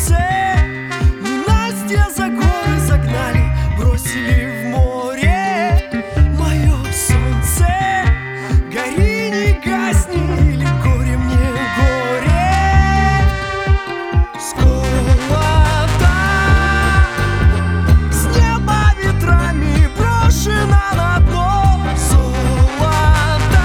солнце. Ненастья за горы загнали, бросили в море. Мое солнце, гори, не гасни, или горе мне горе. Золото с неба ветрами брошено на дно. Золото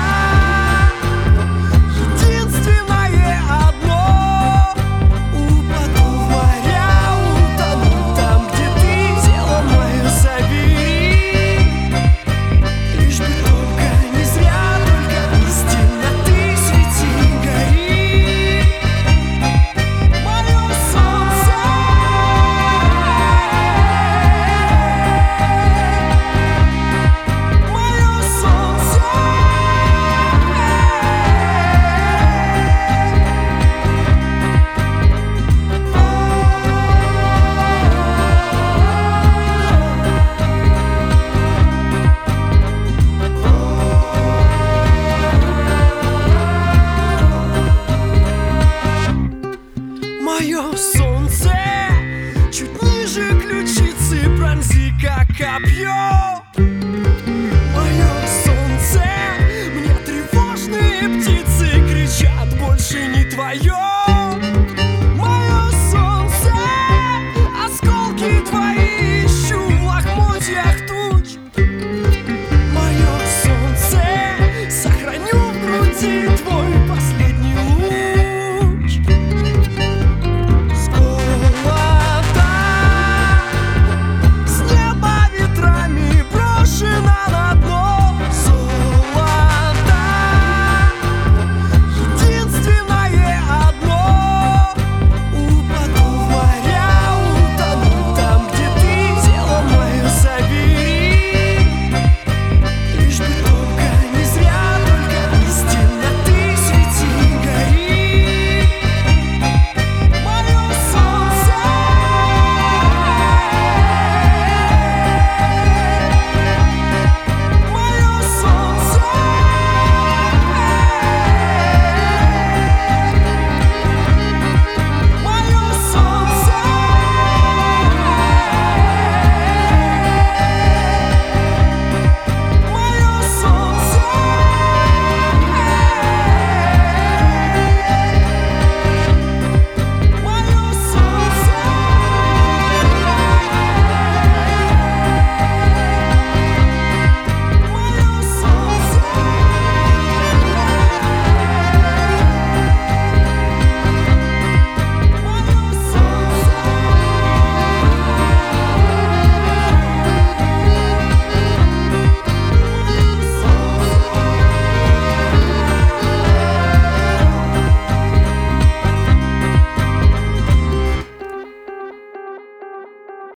единственное одно. Упаду в моря, утону там, где ты. Тело мое забери, лишь бы только не зря, только из темноты свети, гори. Мое солнце, мое солнце. Мое солнце, чуть ниже ключицы, пронзи как копье.